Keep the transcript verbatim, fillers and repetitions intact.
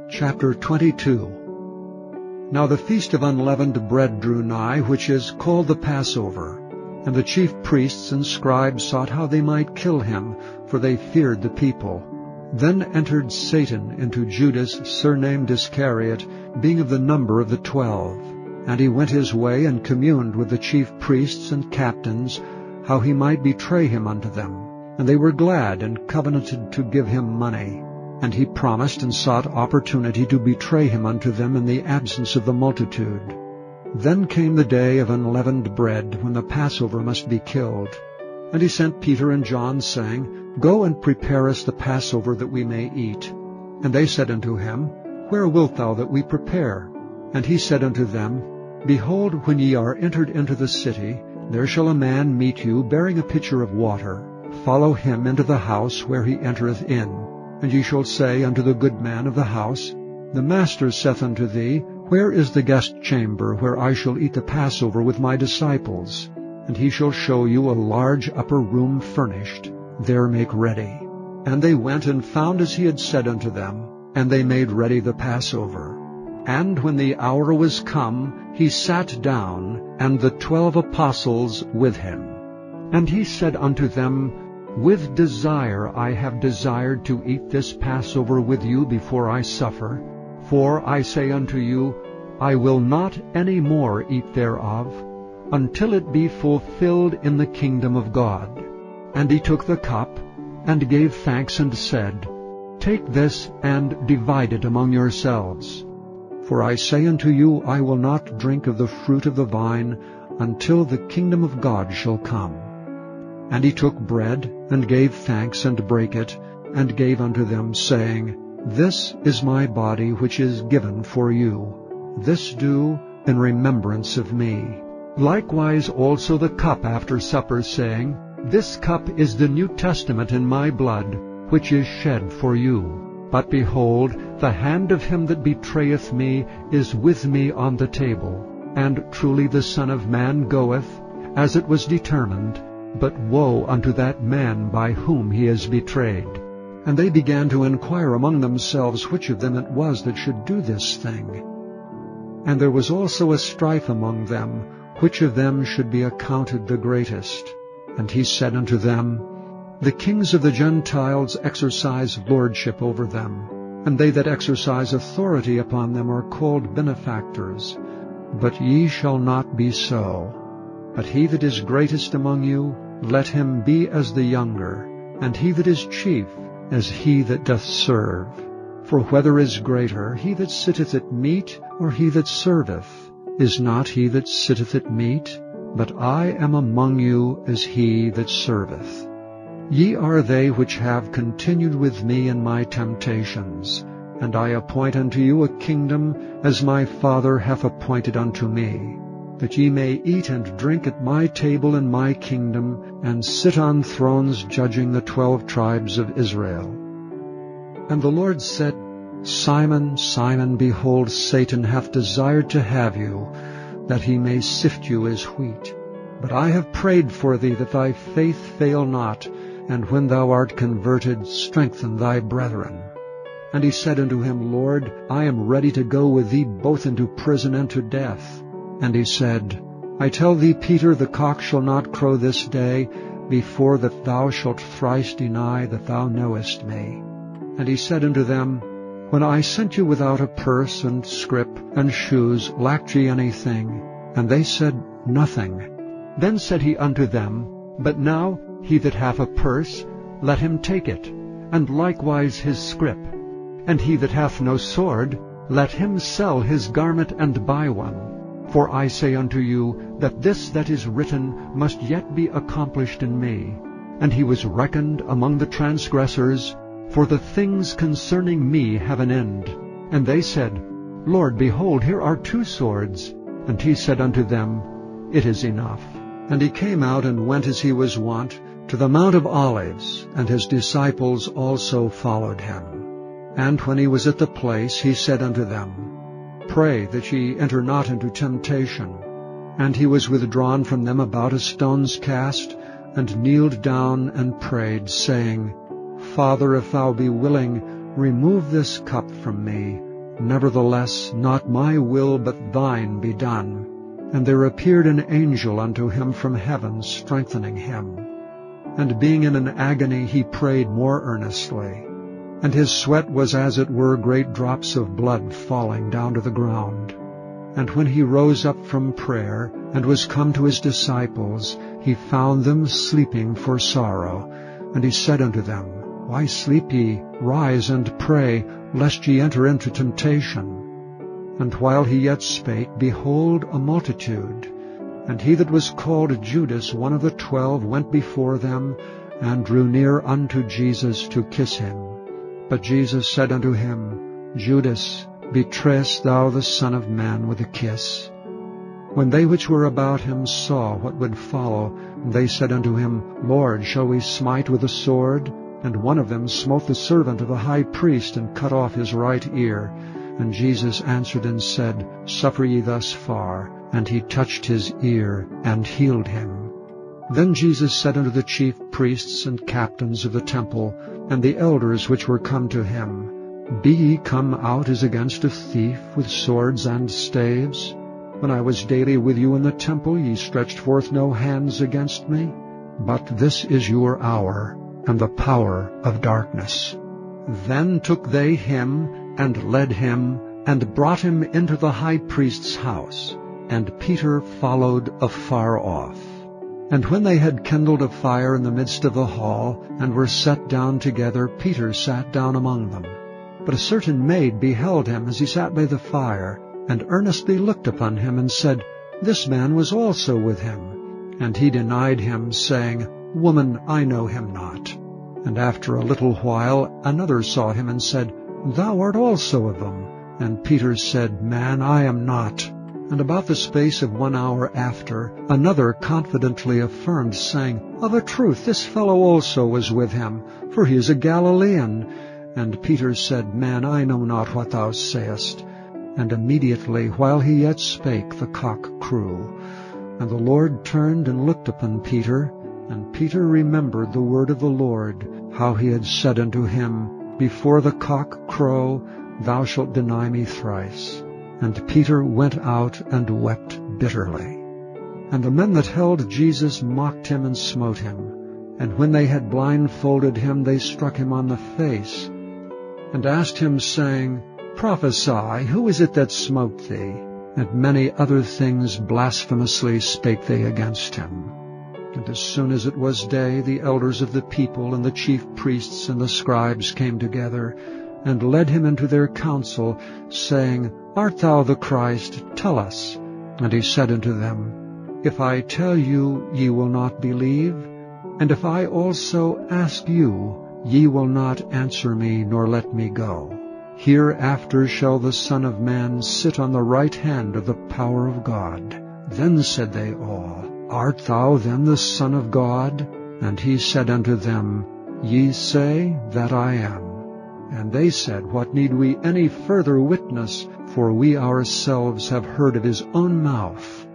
Chapter twenty-two. Now the feast of unleavened bread drew nigh, which is called the Passover. And the chief priests and scribes sought how they might kill him, for they feared the people. Then entered Satan into Judas, surnamed Iscariot, being of the number of the twelve. And he went his way and communed with the chief priests and captains, how he might betray him unto them. And they were glad and covenanted to give him money. And he promised and sought opportunity to betray him unto them in the absence of the multitude. Then came the day of unleavened bread, when the Passover must be killed. And he sent Peter and John, saying, Go and prepare us the Passover, that we may eat. And they said unto him, Where wilt thou that we prepare? And he said unto them, Behold, when ye are entered into the city, there shall a man meet you, bearing a pitcher of water. Follow him into the house where he entereth in. And ye shall say unto the good man of the house, The master saith unto thee, Where is the guest chamber, where I shall eat the Passover with my disciples? And he shall show you a large upper room furnished. There make ready. And they went and found as he had said unto them, and they made ready the Passover. And when the hour was come, he sat down, and the twelve apostles with him. And he said unto them, With desire I have desired to eat this Passover with you before I suffer. For I say unto you, I will not any more eat thereof, until it be fulfilled in the kingdom of God. And he took the cup, and gave thanks, and said, Take this, and divide it among yourselves. For I say unto you, I will not drink of the fruit of the vine, until the kingdom of God shall come. And he took bread, and gave thanks, and brake it, and gave unto them, saying, This is my body, which is given for you. This do in remembrance of me. Likewise also the cup after supper, saying, This cup is the New Testament in my blood, which is shed for you. But behold, the hand of him that betrayeth me is with me on the table. And truly the Son of Man goeth, as it was determined, but woe unto that man by whom he is betrayed. And they began to inquire among themselves which of them it was that should do this thing. And there was also a strife among them, which of them should be accounted the greatest. And he said unto them, The kings of the Gentiles exercise lordship over them, and they that exercise authority upon them are called benefactors. But ye shall not be so. But he that is greatest among you, let him be as the younger, and he that is chief, as he that doth serve. For whether is greater, he that sitteth at meat, or he that serveth? Is not he that sitteth at meat? But I am among you as he that serveth. Ye are they which have continued with me in my temptations, and I appoint unto you a kingdom, as my Father hath appointed unto me, that ye may eat and drink at my table in my kingdom, and sit on thrones judging the twelve tribes of Israel. And the Lord said, Simon, Simon, behold, Satan hath desired to have you, that he may sift you as wheat. But I have prayed for thee, that thy faith fail not, and when thou art converted, strengthen thy brethren. And he said unto him, Lord, I am ready to go with thee both into prison and to death. And he said, I tell thee, Peter, the cock shall not crow this day, before that thou shalt thrice deny that thou knowest me. And he said unto them, When I sent you without a purse, and scrip, and shoes, lacked ye anything? And they said, Nothing. Then said he unto them, But now he that hath a purse, let him take it, and likewise his scrip. And he that hath no sword, let him sell his garment and buy one. For I say unto you, that this that is written must yet be accomplished in me. And he was reckoned among the transgressors, for the things concerning me have an end. And they said, Lord, behold, here are two swords. And he said unto them, It is enough. And he came out and went as he was wont, to the Mount of Olives, and his disciples also followed him. And when he was at the place, he said unto them, Pray that ye enter not into temptation. And he was withdrawn from them about a stone's cast, and kneeled down and prayed, saying, Father, if thou be willing, remove this cup from me. Nevertheless, not my will but thine be done. And there appeared an angel unto him from heaven, strengthening him. And being in an agony, he prayed more earnestly. And his sweat was as it were great drops of blood falling down to the ground. And when he rose up from prayer, and was come to his disciples, he found them sleeping for sorrow. And he said unto them, Why sleep ye? Rise and pray, lest ye enter into temptation. And while he yet spake, behold, a multitude. And he that was called Judas, one of the twelve, went before them, and drew near unto Jesus to kiss him. But Jesus said unto him, Judas, betrayest thou the Son of Man with a kiss? When they which were about him saw what would follow, they said unto him, Lord, shall we smite with the sword? And one of them smote the servant of the high priest, and cut off his right ear. And Jesus answered and said, Suffer ye thus far. And he touched his ear, and healed him. Then Jesus said unto the chief priests and captains of the temple, and the elders which were come to him, Be ye come out as against a thief with swords and staves? When I was daily with you in the temple, ye stretched forth no hands against me. But this is your hour, and the power of darkness. Then took they him, and led him, and brought him into the high priest's house. And Peter followed afar off. And when they had kindled a fire in the midst of the hall, and were set down together, Peter sat down among them. But a certain maid beheld him as he sat by the fire, and earnestly looked upon him, and said, This man was also with him. And he denied him, saying, Woman, I know him not. And after a little while another saw him, and said, Thou art also of them. And Peter said, Man, I am not. And about the space of one hour after, another confidently affirmed, saying, Of a truth this fellow also was with him, for he is a Galilean. And Peter said, Man, I know not what thou sayest. And immediately, while he yet spake, the cock crew. And the Lord turned and looked upon Peter. And Peter remembered the word of the Lord, how he had said unto him, Before the cock crow, thou shalt deny me thrice. And Peter went out and wept bitterly. And the men that held Jesus mocked him and smote him. And when they had blindfolded him, they struck him on the face, and asked him, saying, Prophesy, who is it that smote thee? And many other things blasphemously spake they against him. And as soon as it was day, the elders of the people and the chief priests and the scribes came together, and led him into their council, saying, Art thou the Christ? Tell us. And he said unto them, If I tell you, ye will not believe, and if I also ask you, ye will not answer me, nor let me go. Hereafter shall the Son of Man sit on the right hand of the power of God. Then said they all, Art thou then the Son of God? And he said unto them, Ye say that I am. And they said, What need we any further witness? For we ourselves have heard of his own mouth.